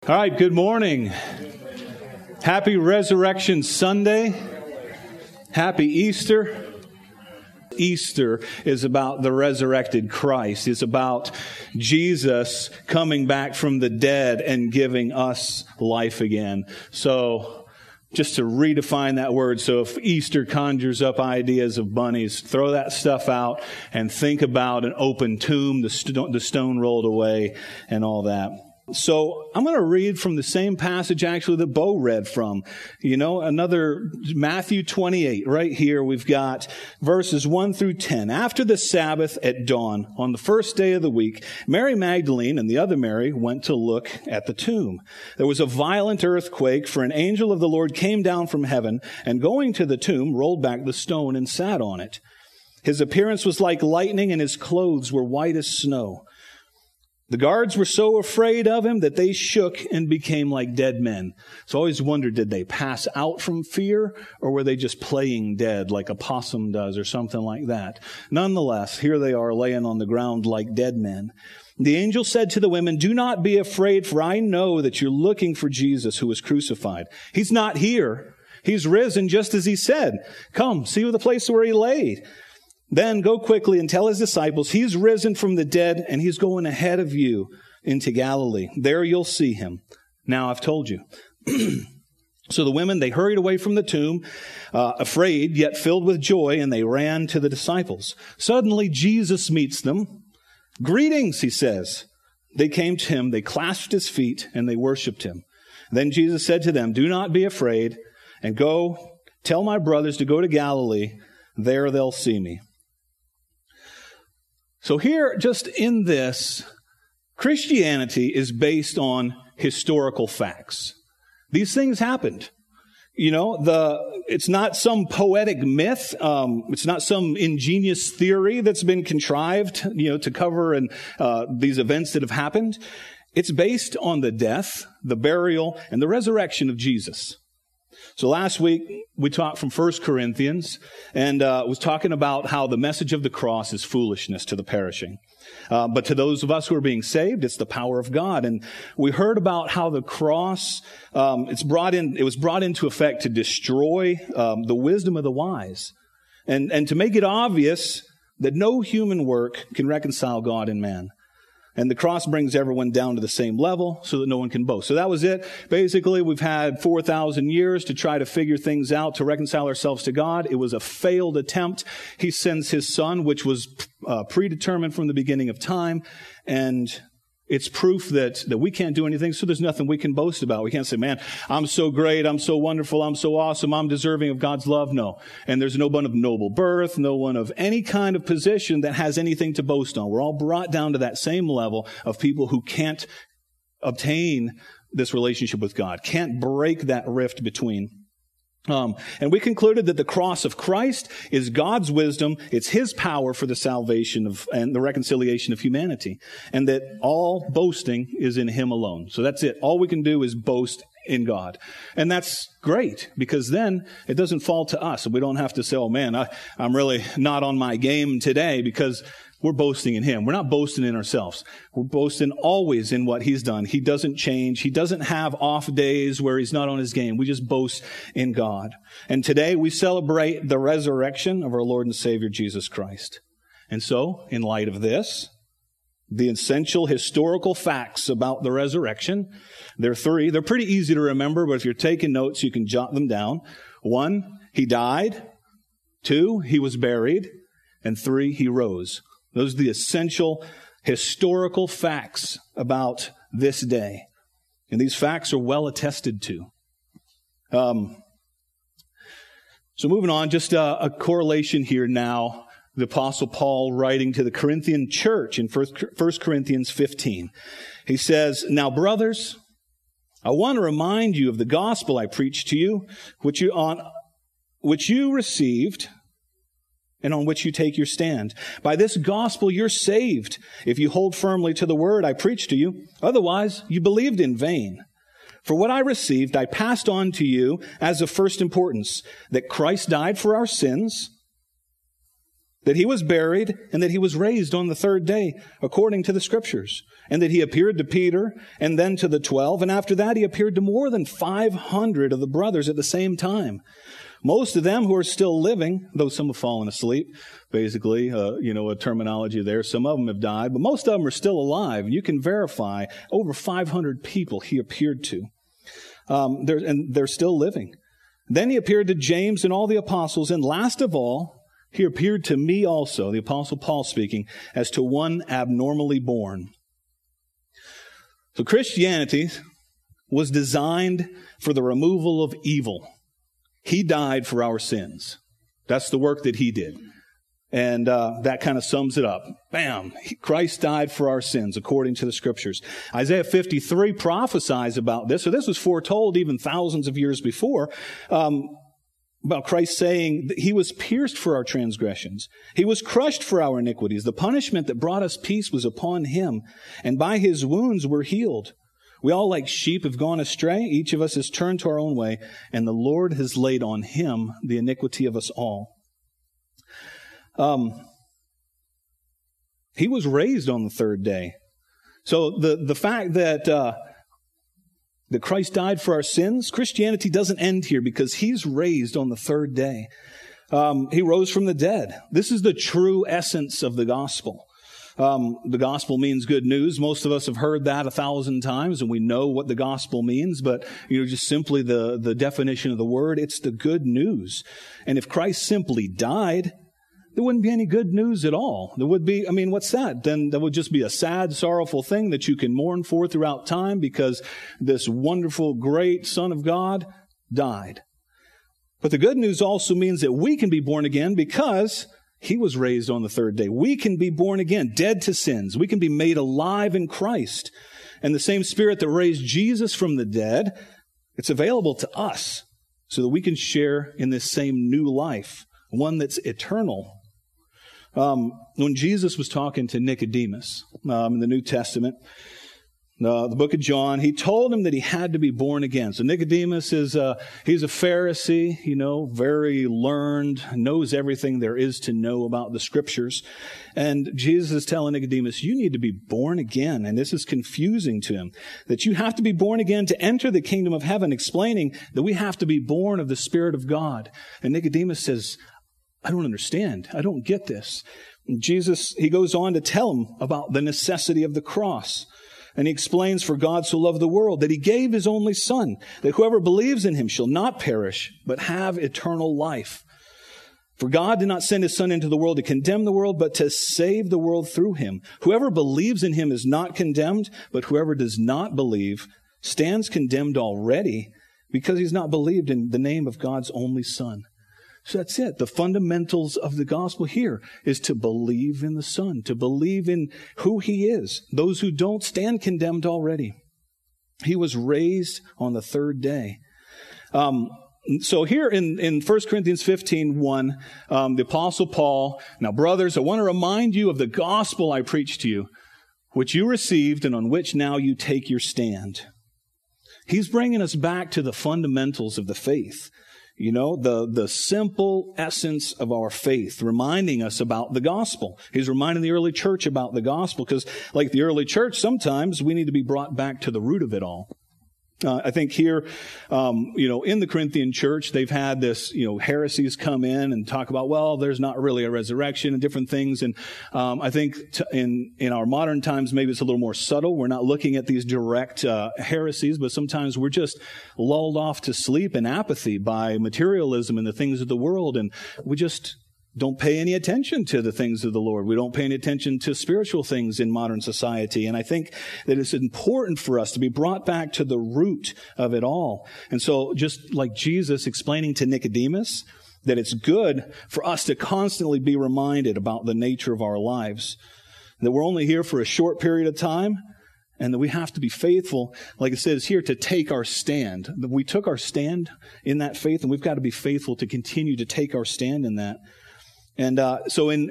All right, good morning. Happy Resurrection Sunday. Happy Easter. Easter is about the resurrected Christ. It's about Jesus coming back from the dead and giving us life again. So, just to redefine that word, so if Easter conjures up ideas of bunnies, throw that stuff out and think about an open tomb, the stone rolled away, and all that. So I'm going to read from the same passage actually that Bo read from. Another Matthew 28. Right here we've got verses 1 through 10. After the Sabbath at dawn, on the first day of the week, Mary Magdalene and the other Mary went to look at the tomb. There was a violent earthquake, for an angel of the Lord came down from heaven and going to the tomb rolled back the stone and sat on it. His appearance was like lightning and his clothes were white as snow. The guards were so afraid of him that they shook and became like dead men. So I always wondered, did they pass out from fear or were they just playing dead like a possum does or something like that? Nonetheless, here they are laying on the ground like dead men. The angel said to the women, "Do not be afraid, for I know that you're looking for Jesus who was crucified. He's not here. He's risen just as he said. Come, see the place where he laid. Then go quickly and tell his disciples, he's risen from the dead and he's going ahead of you into Galilee. There you'll see him. Now I've told you." So the women, they hurried away from the tomb, afraid yet filled with joy, and they ran to the disciples. Suddenly Jesus meets them. "Greetings," he says. They came to him, they clasped his feet, and they worshiped him. Then Jesus said to them, "Do not be afraid, and go tell my brothers to go to Galilee. There they'll see me." So here, just in this, Christianity is based on historical facts. These things happened. It's not some poetic myth. It's not some ingenious theory that's been contrived, to cover these events that have happened. It's based on the death, the burial, and the resurrection of Jesus. So last week, we talked from 1 Corinthians and was talking about how the message of the cross is foolishness to the perishing. But to those of us who are being saved, it's the power of God. And we heard about how the cross, it was brought into effect to destroy the wisdom of the wise and to make it obvious that no human work can reconcile God and man. And the cross brings everyone down to the same level so that no one can boast. So that was it. Basically, we've had 4,000 years to try to figure things out, to reconcile ourselves to God. It was a failed attempt. He sends his son, which was predetermined from the beginning of time. And it's proof that we can't do anything, so there's nothing we can boast about. We can't say, man, I'm so great, I'm so wonderful, I'm so awesome, I'm deserving of God's love. No. And there's no one of noble birth, no one of any kind of position that has anything to boast on. We're all brought down to that same level of people who can't obtain this relationship with God, can't break that rift between. And we concluded that the cross of Christ is God's wisdom. It's his power for the salvation and the reconciliation of humanity. And that all boasting is in him alone. So that's it. All we can do is boast in God. And that's great, because then it doesn't fall to us. We don't have to say, oh man, I'm really not on my game today, because we're boasting in him. We're not boasting in ourselves. We're boasting always in what he's done. He doesn't change. He doesn't have off days where he's not on his game. We just boast in God. And today we celebrate the resurrection of our Lord and Savior, Jesus Christ. And so, in light of this, the essential historical facts about the resurrection, there are 3. They're pretty easy to remember, but if you're taking notes, you can jot them down. 1, he died. 2, he was buried. And 3, he rose. Those are the essential historical facts about this day. And these facts are well attested to. So moving on, just a correlation here now. The Apostle Paul writing to the Corinthian church in 1 Corinthians 15. He says, "Now, brothers, I want to remind you of the gospel I preached to you, which you received, and on which you take your stand. By this gospel you're saved, if you hold firmly to the word I preached to you. Otherwise, you believed in vain. For what I received, I passed on to you as of first importance, that Christ died for our sins that he was buried, and that he was raised on the third day, according to the Scriptures, and that he appeared to Peter, and then to the 12, and after that he appeared to more than 500 of the brothers at the same time. Most of them who are still living, though some have fallen asleep, basically, a terminology there. Some of them have died, but most of them are still alive. You can verify over 500 people he appeared to. And they're still living. Then he appeared to James and all the apostles, and last of all, he appeared to me also, the Apostle Paul speaking, as to one abnormally born. So Christianity was designed for the removal of evil. He died for our sins. That's the work that he did. And that kind of sums it up. Bam! Christ died for our sins, according to the Scriptures. Isaiah 53 prophesies about this. So this was foretold even thousands of years before, about Christ saying that he was pierced for our transgressions. He was crushed for our iniquities. The punishment that brought us peace was upon him, and by his wounds we're healed. We all like sheep have gone astray. Each of us has turned to our own way, and the Lord has laid on him the iniquity of us all. He was raised on the third day. So the fact that Christ died for our sins, Christianity doesn't end here because he's raised on the third day. He rose from the dead. This is the true essence of the gospel. The gospel means good news. Most of us have heard that 1,000 times, and we know what the gospel means, but just simply the definition of the word, it's the good news. And if Christ simply died, there wouldn't be any good news at all. There would be, what's that? Then that would just be a sad, sorrowful thing that you can mourn for throughout time because this wonderful, great Son of God died. But the good news also means that we can be born again because he was raised on the third day. We can be born again, dead to sins. We can be made alive in Christ. And the same Spirit that raised Jesus from the dead, it's available to us so that we can share in this same new life, one that's eternal. When Jesus was talking to Nicodemus in the New Testament, the book of John, he told him that he had to be born again. So Nicodemus he's a Pharisee, very learned, knows everything there is to know about the Scriptures. And Jesus is telling Nicodemus, you need to be born again. And this is confusing to him, that you have to be born again to enter the kingdom of heaven, explaining that we have to be born of the Spirit of God. And Nicodemus says, I don't understand. I don't get this. And Jesus, he goes on to tell him about the necessity of the cross. And he explains, for God so loved the world that he gave his only Son, that whoever believes in him shall not perish, but have eternal life. For God did not send his Son into the world to condemn the world, but to save the world through him. Whoever believes in him is not condemned, but whoever does not believe stands condemned already because he's not believed in the name of God's only Son. So that's it. The fundamentals of the gospel here is to believe in the Son, to believe in who he is. Those who don't stand condemned already. He was raised on the third day. So here in 1 Corinthians 15:1, the Apostle Paul, now brothers, I want to remind you of the gospel I preached to you, which you received and on which now you take your stand. He's bringing us back to the fundamentals of the faith. The simple essence of our faith, reminding us about the gospel. He's reminding the early church about the gospel because, like the early church, sometimes we need to be brought back to the root of it all. I think here, in the Corinthian church, they've had this, heresies come in and talk about, well, there's not really a resurrection and different things. And I think in our modern times, maybe it's a little more subtle. We're not looking at these direct heresies, but sometimes we're just lulled off to sleep and apathy by materialism and the things of the world. And we just don't pay any attention to the things of the Lord. We don't pay any attention to spiritual things in modern society. And I think that it's important for us to be brought back to the root of it all. And so just like Jesus explaining to Nicodemus that it's good for us to constantly be reminded about the nature of our lives, that we're only here for a short period of time, and that we have to be faithful, like it says here, to take our stand. We took our stand in that faith, and we've got to be faithful to continue to take our stand in that. And so in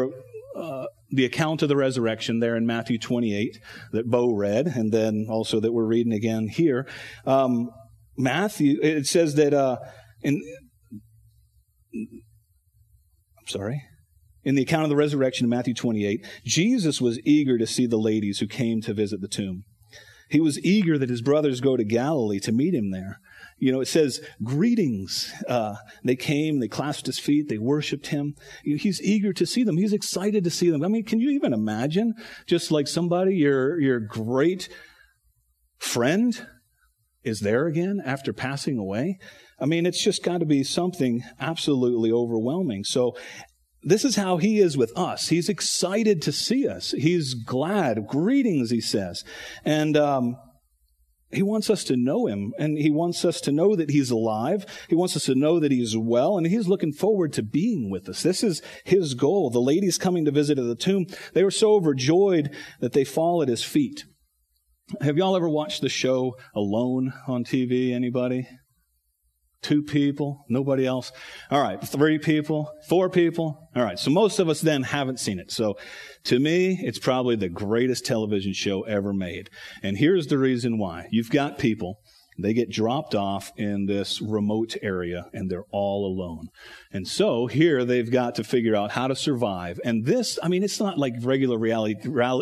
the account of the resurrection there in Matthew 28 that Bo read, and then also that we're reading again here, Matthew, it says that In the account of the resurrection in Matthew 28, Jesus was eager to see the ladies who came to visit the tomb. He was eager that his brothers go to Galilee to meet him there. It says, greetings. They came, they clasped his feet, they worshiped him. He's eager to see them. He's excited to see them. I mean, can you even imagine just like somebody, your great friend is there again after passing away? I mean, it's just got to be something absolutely overwhelming. So this is how he is with us. He's excited to see us. He's glad. Greetings, he says. And he wants us to know him, and he wants us to know that he's alive. He wants us to know that he's well, and he's looking forward to being with us. This is his goal. The ladies coming to visit at the tomb, they were so overjoyed that they fall at his feet. Have y'all ever watched the show Alone on TV? Anybody? 2 people? Nobody else? All right. 3 people? 4 people? All right. So most of us then haven't seen it. So to me, it's probably the greatest television show ever made. And here's the reason why. You've got people, they get dropped off in this remote area and they're all alone. And so here they've got to figure out how to survive. And this, I mean, it's not like regular reality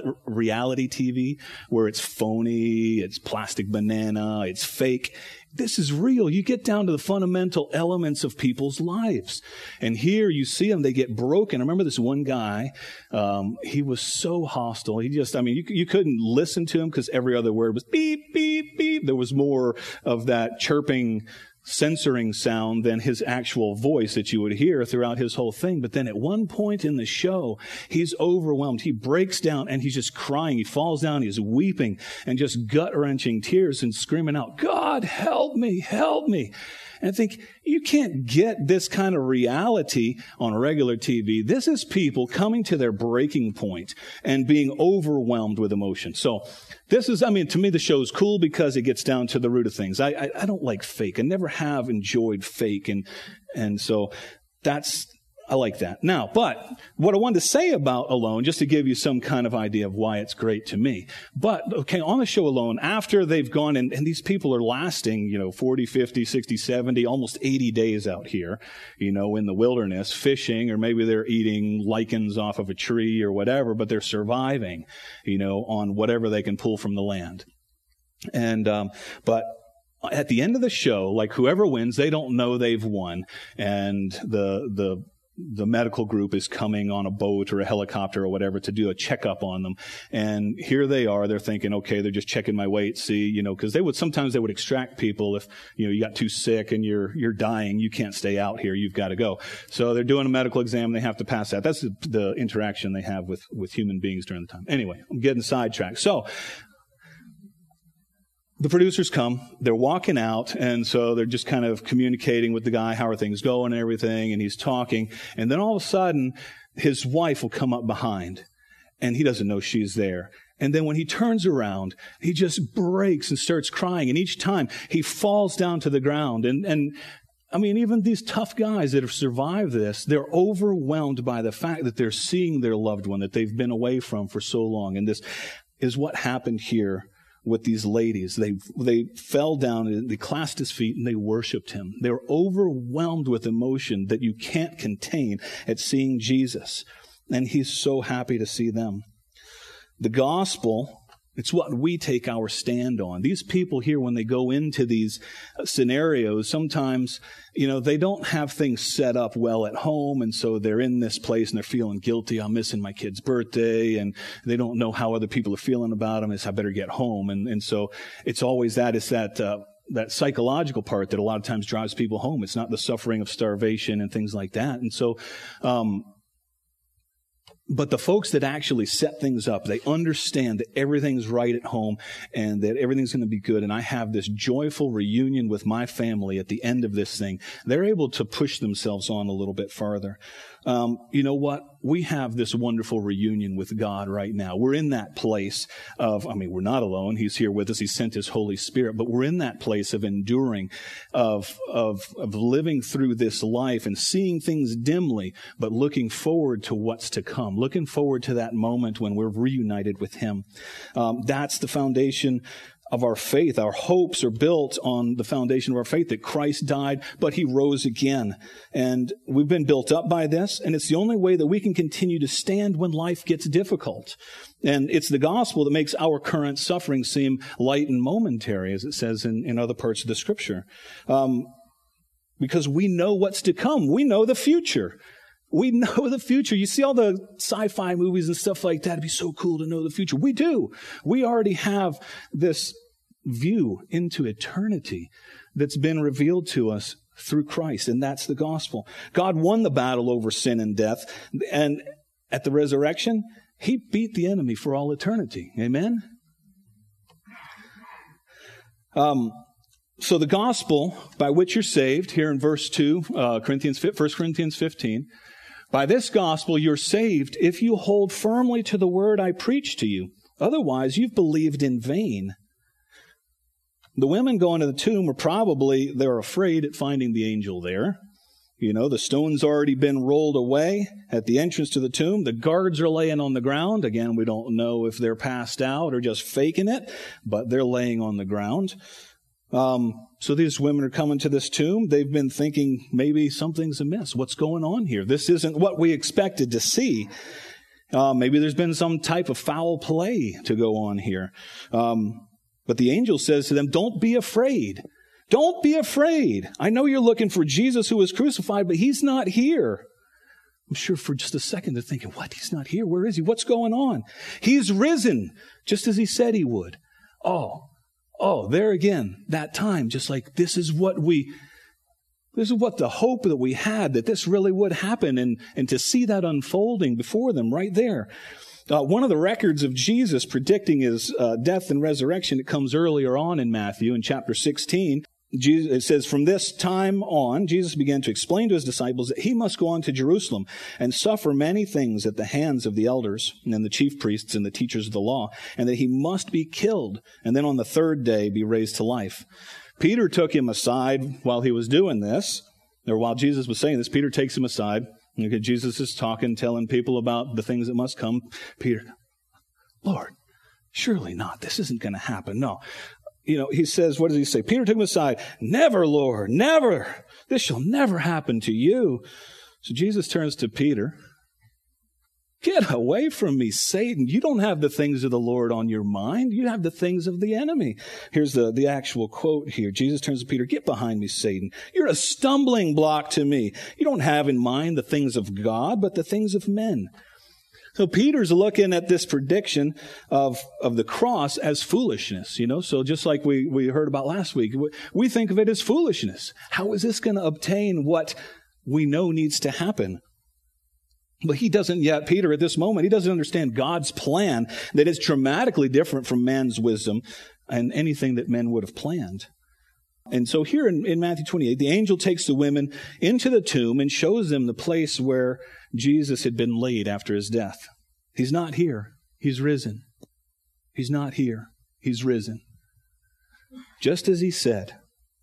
TV where it's phony, it's plastic banana, it's fake. This is real. You get down to the fundamental elements of people's lives. And here you see them, they get broken. I remember this one guy, he was so hostile. You couldn't listen to him because every other word was beep, beep, beep. There was more of that chirping, censoring sound than his actual voice that you would hear throughout his whole thing. But then at one point in the show, he's overwhelmed. He breaks down and he's just crying. He falls down. He's weeping and just gut-wrenching tears and screaming out, God, help me, help me. And I think you can't get this kind of reality on regular TV. This is people coming to their breaking point and being overwhelmed with emotion. So this is, to me, the show's cool because it gets down to the root of things. I don't like fake. I never have enjoyed fake. And so I like that. Now, but what I wanted to say about Alone, just to give you some kind of idea of why it's great to me. But, okay, on the show Alone, after they've gone, and these people are lasting, 40, 50, 60, 70, almost 80 days out here, in the wilderness, fishing, or maybe they're eating lichens off of a tree or whatever, but they're surviving, on whatever they can pull from the land. And, but at the end of the show, like whoever wins, they don't know they've won. And the medical group is coming on a boat or a helicopter or whatever to do a checkup on them. And here they are. They're thinking, okay, they're just checking my weight, see, because sometimes they would extract people if, you got too sick and you're dying. You can't stay out here. You've got to go. So they're doing a medical exam. They have to pass that. That's the interaction they have with human beings during the time. Anyway, I'm getting sidetracked. So the producers come, they're walking out, and so they're just kind of communicating with the guy, how are things going and everything, and he's talking, and then all of a sudden, his wife will come up behind, and he doesn't know she's there. And then when he turns around, he just breaks and starts crying, and each time he falls down to the ground, and even these tough guys that have survived this, they're overwhelmed by the fact that they're seeing their loved one that they've been away from for so long, and this is what happened here with these ladies. They fell down and they clasped his feet and they worshiped him. They were overwhelmed with emotion that you can't contain at seeing Jesus. And he's so happy to see them. The gospel, it's what we take our stand on. These people here, when they go into these scenarios, sometimes, they don't have things set up well at home. And so they're in this place and they're feeling guilty. I'm missing my kid's birthday. And they don't know how other people are feeling about them. It's, I better get home. And so it's always that psychological part that a lot of times drives people home. It's not the suffering of starvation and things like that. And so, but the folks that actually set things up, they understand that everything's right at home and that everything's going to be good. And I have this joyful reunion with my family at the end of this thing. They're able to push themselves on a little bit farther. You know what? We have this wonderful reunion with God right now. We're in that place of, we're not alone. He's here with us. He sent His Holy Spirit, but we're in that place of enduring, of living through this life and seeing things dimly, but looking forward to what's to come, looking forward to that moment when we're reunited with Him. That's the foundation of our faith. Our hopes are built on the foundation of our faith that Christ died, but he rose again. And we've been built up by this, and it's the only way that we can continue to stand when life gets difficult. And it's the gospel that makes our current suffering seem light and momentary, as it says in other parts of the scripture. Because we know what's to come. We know the future. We know the future. You see all the sci-fi movies and stuff like that. It'd be so cool to know the future. We do. We already have this view into eternity that's been revealed to us through Christ, and that's the gospel. God won the battle over sin and death, and at the resurrection, he beat the enemy for all eternity. Amen? So the gospel by which you're saved, here in verse 2, 1 Corinthians 15, by this gospel you're saved if you hold firmly to the word I preach to you. Otherwise, you've believed in vain. The women going to the tomb they're afraid at finding the angel there. You know, the stone's already been rolled away at the entrance to the tomb. The guards are laying on the ground. Again, we don't know if they're passed out or just faking it, but they're laying on the ground. So these women are coming to this tomb. They've been thinking maybe something's amiss. What's going on here? This isn't what we expected to see. Maybe there's been some type of foul play to go on here. But the angel says to them, don't be afraid. Don't be afraid. I know you're looking for Jesus who was crucified, but he's not here. I'm sure for just a second they're thinking, what? He's not here? Where is he? What's going on? He's risen, just as he said he would. Oh, there again, that time, just like this is what the hope that we had, that this really would happen, and to see that unfolding before them right there. One of the records of Jesus predicting his death and resurrection, it comes earlier on in Matthew in chapter 16. It says, from this time on, Jesus began to explain to his disciples that he must go on to Jerusalem and suffer many things at the hands of the elders and the chief priests and the teachers of the law, and that he must be killed and then on the third day be raised to life. Peter took him aside while he was doing this, or while Jesus was saying this. Peter takes him aside. Okay, Jesus is talking, telling people about the things that must come. Peter, Lord, surely not. This isn't going to happen. No. You know, he says, what does he say? Peter took him aside. Never, Lord, never. This shall never happen to you. So Jesus turns to Peter. Get away from me, Satan. You don't have the things of the Lord on your mind. You have the things of the enemy. Here's the actual quote here. Jesus turns to Peter. Get behind me, Satan. You're a stumbling block to me. You don't have in mind the things of God, but the things of men. So Peter's looking at this prediction of the cross as foolishness, you know. So just like we heard about last week, we think of it as foolishness. How is this going to obtain what we know needs to happen? But he doesn't yet, Peter, at this moment, he doesn't understand God's plan that is dramatically different from man's wisdom and anything that men would have planned. And so here in Matthew 28, the angel takes the women into the tomb and shows them the place where Jesus had been laid after his death. He's not here. He's risen. He's not here. He's risen. Just as he said.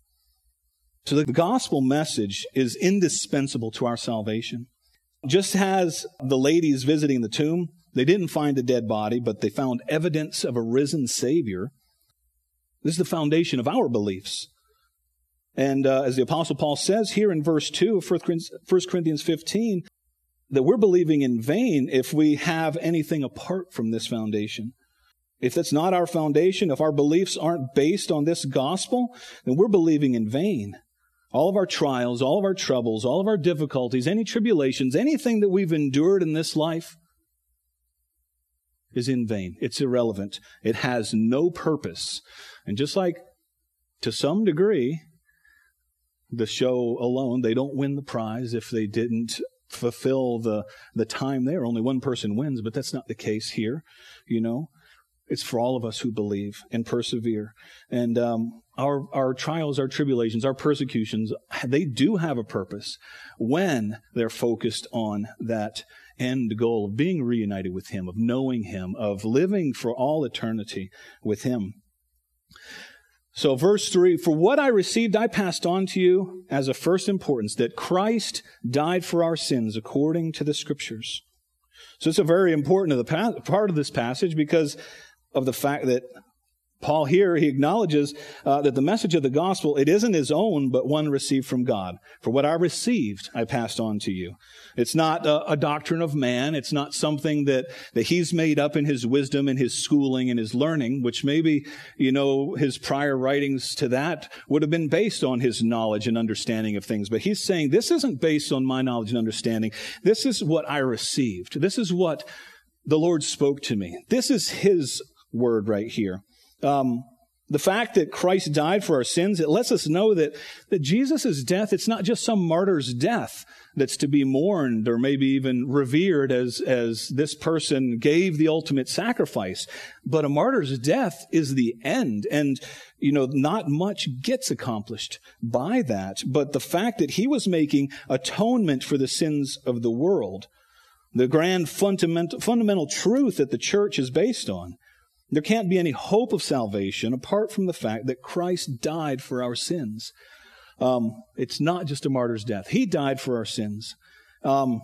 So the gospel message is indispensable to our salvation. Just as the ladies visiting the tomb, they didn't find a dead body, but they found evidence of a risen Savior. This is the foundation of our beliefs. And as the Apostle Paul says here in verse 2 of 1 Corinthians 15, that we're believing in vain if we have anything apart from this foundation. If that's not our foundation, if our beliefs aren't based on this gospel, then we're believing in vain. All of our trials, all of our troubles, all of our difficulties, any tribulations, anything that we've endured in this life is in vain. It's irrelevant. It has no purpose. And just like, to some degree, the show alone, they don't win the prize if they didn't fulfill the time there. Only one person wins, but that's not the case here, you know. It's for all of us who believe and persevere. And our trials, our tribulations, our persecutions, they do have a purpose when they're focused on that end goal of being reunited with Him, of knowing Him, of living for all eternity with Him. So verse 3, for what I received I passed on to you as of first importance, that Christ died for our sins according to the Scriptures. So it's a very important part of this passage because of the fact that Paul here, he acknowledges that the message of the gospel, it isn't his own, but one received from God. For what I received, I passed on to you. It's not a doctrine of man. It's not something that he's made up in his wisdom and his schooling and his learning, which maybe, his prior writings to that would have been based on his knowledge and understanding of things. But he's saying, this isn't based on my knowledge and understanding. This is what I received. This is what the Lord spoke to me. This is his word right here. The fact that Christ died for our sins, it lets us know that Jesus' death, it's not just some martyr's death that's to be mourned or maybe even revered as this person gave the ultimate sacrifice. But a martyr's death is the end. And, not much gets accomplished by that. But the fact that he was making atonement for the sins of the world, the grand fundamental truth that the church is based on, there can't be any hope of salvation apart from the fact that Christ died for our sins. It's not just a martyr's death. He died for our sins. Verse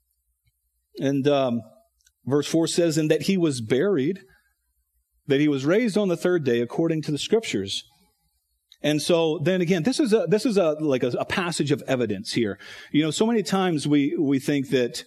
4 says, and that he was buried, that he was raised on the third day according to the scriptures. And so then again, this is a passage of evidence here. So many times we think that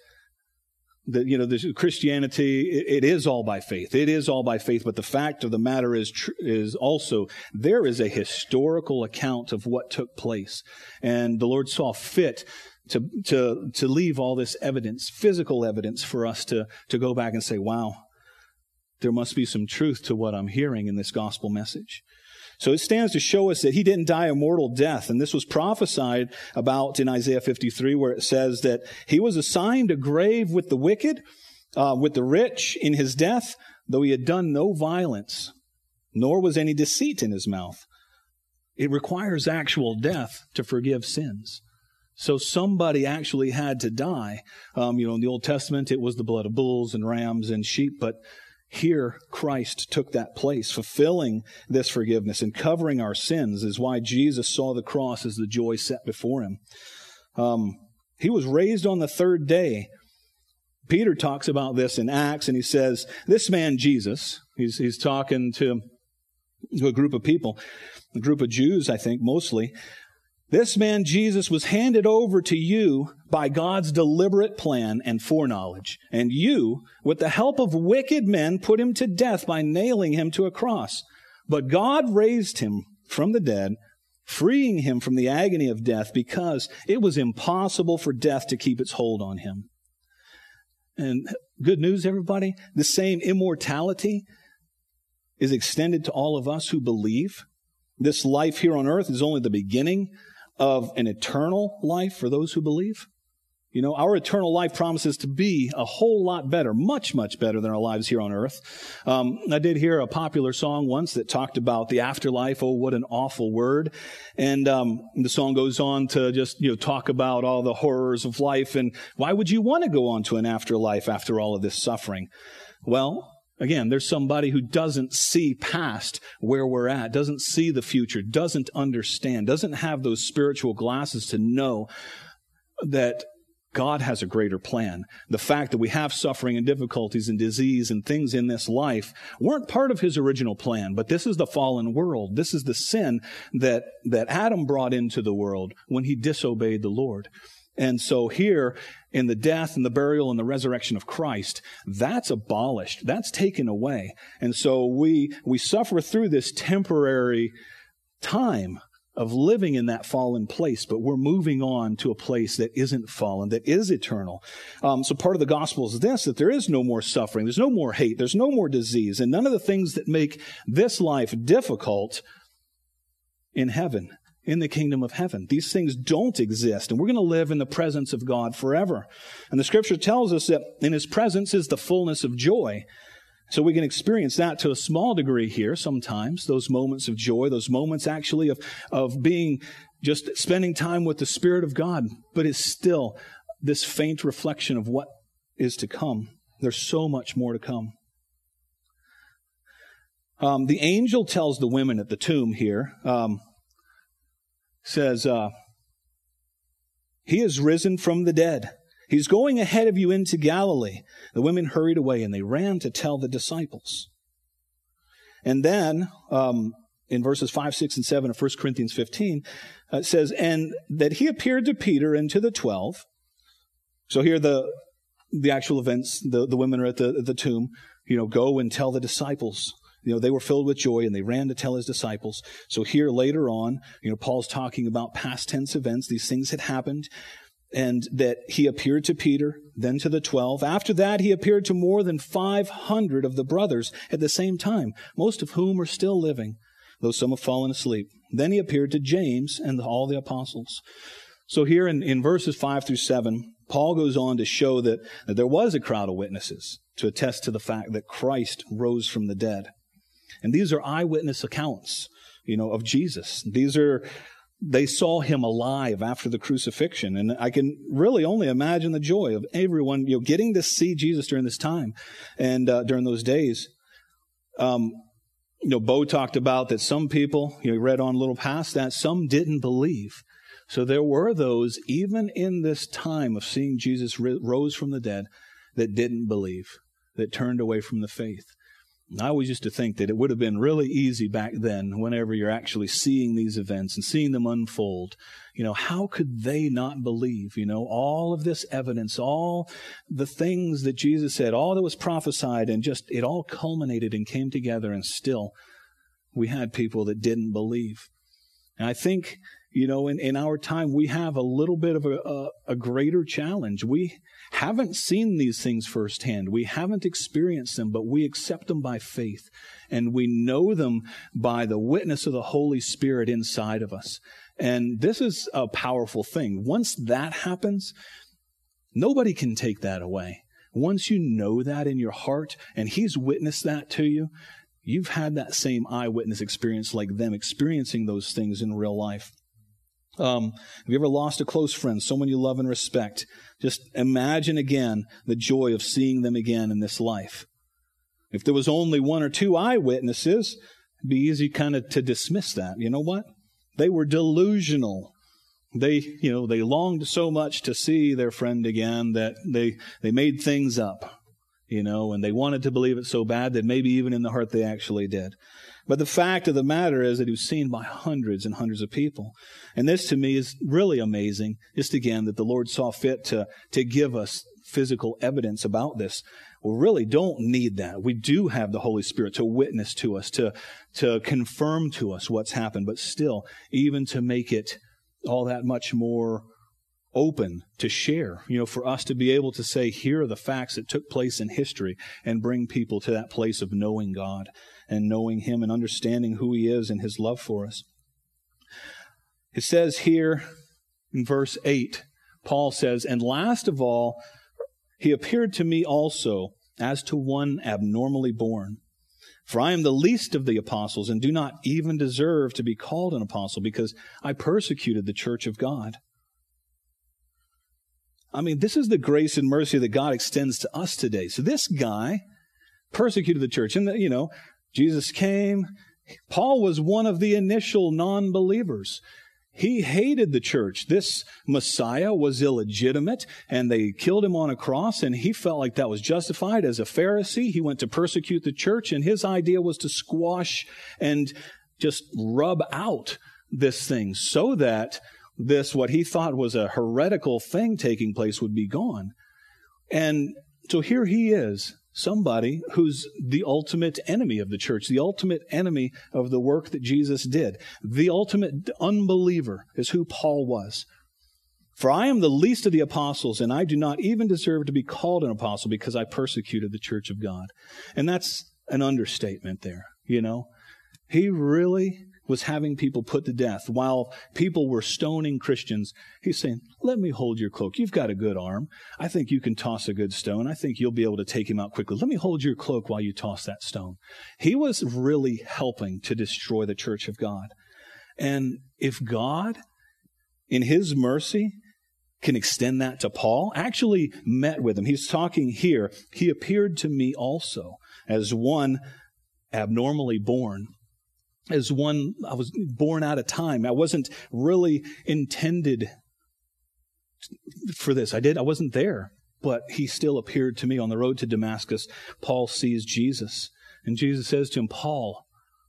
this Christianity, it is all by faith. It is all by faith. But the fact of the matter is also there is a historical account of what took place. And the Lord saw fit to leave all this evidence, physical evidence, for us to go back and say, wow, there must be some truth to what I'm hearing in this gospel message. So it stands to show us that he didn't die a mortal death. And this was prophesied about in Isaiah 53, where it says that he was assigned a grave with the wicked, with the rich in his death, though he had done no violence, nor was any deceit in his mouth. It requires actual death to forgive sins. So somebody actually had to die. In the Old Testament, it was the blood of bulls and rams and sheep, but here, Christ took that place, fulfilling this forgiveness and covering our sins is why Jesus saw the cross as the joy set before him. He was raised on the third day. Peter talks about this in Acts, and he says, this man Jesus, he's talking to a group of people, a group of Jews, I think, mostly. This man Jesus was handed over to you by God's deliberate plan and foreknowledge. And you, with the help of wicked men, put him to death by nailing him to a cross. But God raised him from the dead, freeing him from the agony of death, because it was impossible for death to keep its hold on him. And good news, everybody, the same immortality is extended to all of us who believe. This life here on earth is only the beginning of an eternal life for those who believe. Our eternal life promises to be a whole lot better, much, much better than our lives here on earth. I did hear a popular song once that talked about the afterlife. Oh, what an awful word. And the song goes on to just, talk about all the horrors of life. And why would you want to go on to an afterlife after all of this suffering? Well, again, there's somebody who doesn't see past where we're at, doesn't see the future, doesn't understand, doesn't have those spiritual glasses to know that God has a greater plan. The fact that we have suffering and difficulties and disease and things in this life weren't part of his original plan, but this is the fallen world. This is the sin that Adam brought into the world when he disobeyed the Lord. And so here, in the death and the burial and the resurrection of Christ, that's abolished. That's taken away. And so we suffer through this temporary time of living in that fallen place, but we're moving on to a place that isn't fallen, that is eternal. So part of the gospel is this, that there is no more suffering, there's no more hate, there's no more disease, and none of the things that make this life difficult in heaven. In the kingdom of heaven. These things don't exist, and we're going to live in the presence of God forever. And the scripture tells us that in his presence is the fullness of joy. So we can experience that to a small degree here sometimes, those moments of joy, those moments actually of being just spending time with the Spirit of God, but it's still this faint reflection of what is to come. There's so much more to come. The angel tells the women at the tomb here, says, he is risen from the dead. He's going ahead of you into Galilee. The women hurried away and they ran to tell the disciples. And then in verses 5, 6, and 7 of 1 Corinthians 15, it says, and that he appeared to Peter and to the 12. So here the actual events, the women are at the tomb, go and tell the disciples. They were filled with joy and they ran to tell his disciples. So here later on, Paul's talking about past tense events. These things had happened, and that he appeared to Peter, then to the 12. After that, he appeared to more than 500 of the brothers at the same time, most of whom are still living, though some have fallen asleep. Then he appeared to James and all the apostles. So here in verses 5 through 7, Paul goes on to show that there was a crowd of witnesses to attest to the fact that Christ rose from the dead. And these are eyewitness accounts, of Jesus. They saw him alive after the crucifixion. And I can really only imagine the joy of everyone, getting to see Jesus during this time and during those days. Bo talked about that some people, he read on a little past that, some didn't believe. So there were those, even in this time of seeing Jesus rose from the dead, that didn't believe, that turned away from the faith. And I always used to think that it would have been really easy back then, whenever you're actually seeing these events and seeing them unfold. How could they not believe? All of this evidence, all the things that Jesus said, all that was prophesied, and just it all culminated and came together, and still we had people that didn't believe. And I think, in our time, we have a little bit of a greater challenge. We haven't seen these things firsthand. We haven't experienced them, but we accept them by faith. And we know them by the witness of the Holy Spirit inside of us. And this is a powerful thing. Once that happens, nobody can take that away. Once you know that in your heart, and He's witnessed that to you, you've had that same eyewitness experience like them, experiencing those things in real life. Have you ever lost a close friend, someone you love and respect? Just imagine again the joy of seeing them again in this life. If there was only one or two eyewitnesses, it'd be easy kind of to dismiss that. You know what? They were delusional. They longed so much to see their friend again that they made things up, and they wanted to believe it so bad that maybe even in the heart they actually did. But the fact of the matter is that he was seen by hundreds and hundreds of people. And this to me is really amazing, just again, that the Lord saw fit to give us physical evidence about this. We really don't need that. We do have the Holy Spirit to witness to us, to confirm to us what's happened, but still, even to make it all that much more open to share, for us to be able to say, here are the facts that took place in history, and bring people to that place of knowing God and knowing Him and understanding who He is and His love for us. It says here in verse 8, Paul says, and last of all, he appeared to me also as to one abnormally born. For I am the least of the apostles and do not even deserve to be called an apostle because I persecuted the church of God. I mean, this is the grace and mercy that God extends to us today. So this guy persecuted the church. And, Jesus came. Paul was one of the initial non-believers. He hated the church. This Messiah was illegitimate, and they killed him on a cross, and he felt like that was justified. As a Pharisee, he went to persecute the church, and his idea was to squash and just rub out this thing so that this, what he thought was a heretical thing taking place, would be gone. And so here he is, somebody who's the ultimate enemy of the church, the ultimate enemy of the work that Jesus did. The ultimate unbeliever is who Paul was. For I am the least of the apostles, and I do not even deserve to be called an apostle because I persecuted the church of God. And that's an understatement there, He really was having people put to death while people were stoning Christians. He's saying, let me hold your cloak. You've got a good arm. I think you can toss a good stone. I think you'll be able to take him out quickly. Let me hold your cloak while you toss that stone. He was really helping to destroy the church of God. And if God, in His mercy, can extend that to Paul, actually met with him. He's talking here. He appeared to me also as one abnormally born. As one, I was born out of time. I wasn't really intended for this. I wasn't there, but He still appeared to me on the road to Damascus. Paul sees Jesus, and Jesus says to him, Paul,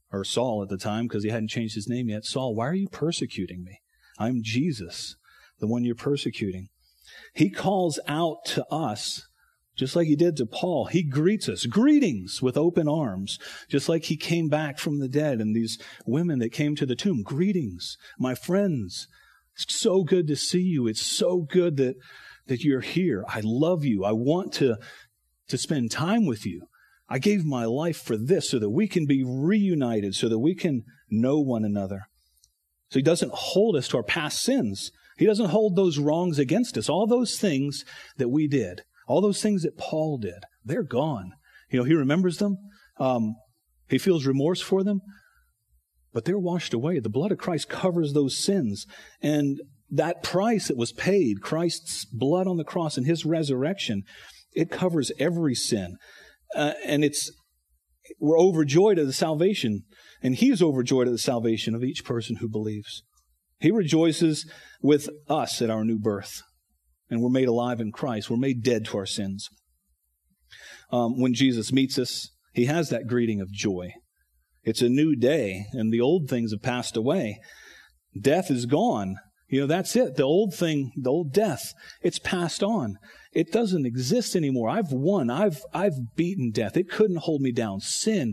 or Saul at the time, because he hadn't changed his name yet. Saul, why are you persecuting me? I'm Jesus, the one you're persecuting. He calls out to us, just like he did to Paul. He greets us, greetings, with open arms, just like he came back from the dead. And these women that came to the tomb, greetings, my friends. It's so good to see you. It's so good that you're here. I love you. I want to spend time with you. I gave my life for this so that we can be reunited, so that we can know one another. So he doesn't hold us to our past sins. He doesn't hold those wrongs against us. All those things that we did, all those things that Paul did, they're gone. He remembers them. He feels remorse for them, but they're washed away. The blood of Christ covers those sins. And that price that was paid, Christ's blood on the cross and his resurrection, it covers every sin. And we're overjoyed at the salvation, and he's overjoyed at the salvation of each person who believes. He rejoices with us at our new birth, and we're made alive in Christ. We're made dead to our sins. When Jesus meets us, he has that greeting of joy. It's a new day, and the old things have passed away. Death is gone. That's it. The old thing, the old death, it's passed on. It doesn't exist anymore. I've won. I've beaten death. It couldn't hold me down. Sin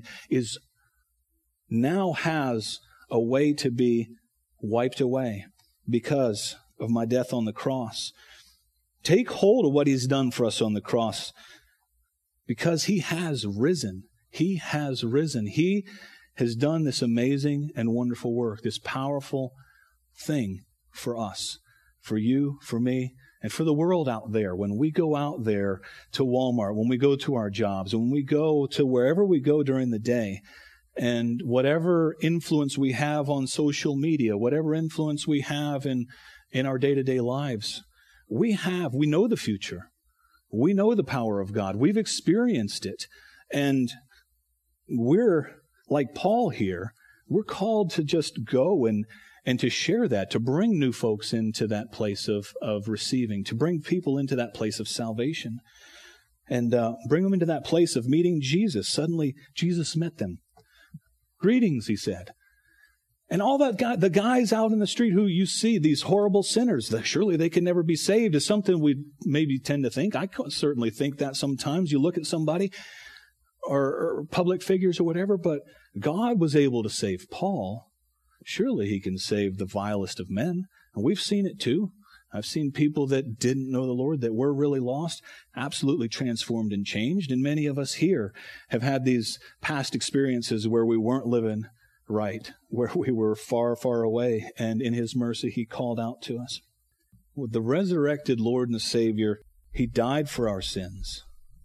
now has a way to be wiped away because of my death on the cross. Take hold of what he's done for us on the cross, because he has risen. He has risen. He has done this amazing and wonderful work, this powerful thing for us, for you, for me, and for the world out there. When we go out there to Walmart, when we go to our jobs, when we go to wherever we go during the day, and whatever influence we have on social media, whatever influence we have in our day-to-day lives, we know the future. We know the power of God. We've experienced it. And we're, like Paul here, we're called to just go and to share that, to bring new folks into that place of receiving, to bring people into that place of salvation, and bring them into that place of meeting Jesus. Suddenly, Jesus met them. Greetings, he said. And all the guys out in the street who you see, these horrible sinners, surely they can never be saved, is something we maybe tend to think. I certainly think that sometimes. You look at somebody or public figures or whatever, but God was able to save Paul. Surely he can save the vilest of men. And we've seen it too. I've seen people that didn't know the Lord, that were really lost, absolutely transformed and changed. And many of us here have had these past experiences where we weren't living right, where we were far, far away. And in his mercy, he called out to us. With the resurrected Lord and Savior, he died for our sins.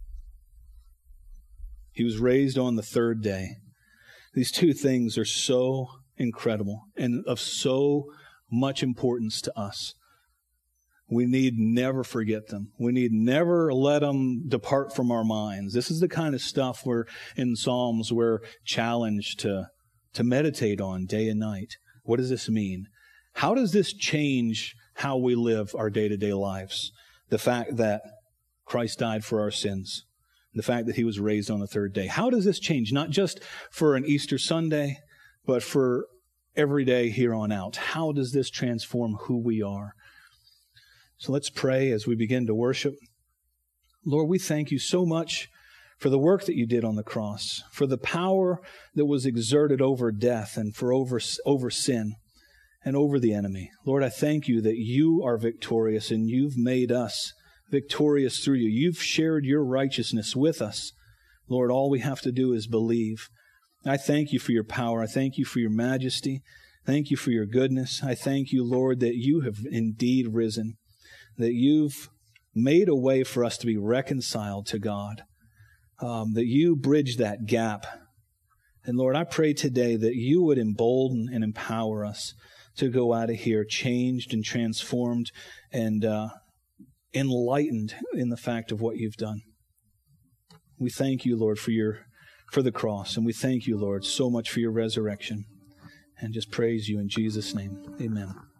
He was raised on the third day. These two things are so incredible and of so much importance to us. We need never forget them. We need never let them depart from our minds. This is the kind of stuff where in Psalms we're challenged to meditate on day and night. What does this mean? How does this change how we live our day-to-day lives? The fact that Christ died for our sins, the fact that he was raised on the third day. How does this change? Not just for an Easter Sunday, but for every day here on out. How does this transform who we are? So let's pray as we begin to worship. Lord, we thank you so much for the work that you did on the cross, for the power that was exerted over death and for over sin and over the enemy. Lord, I thank you that you are victorious and you've made us victorious through you. You've shared your righteousness with us. Lord, all we have to do is believe. I thank you for your power. I thank you for your majesty. Thank you for your goodness. I thank you, Lord, that you have indeed risen, that you've made a way for us to be reconciled to God, that you bridge that gap. And Lord, I pray today that you would embolden and empower us to go out of here changed and transformed and enlightened in the fact of what you've done. We thank you, Lord, for the cross, and we thank you, Lord, so much for your resurrection, and just praise you in Jesus' name. Amen.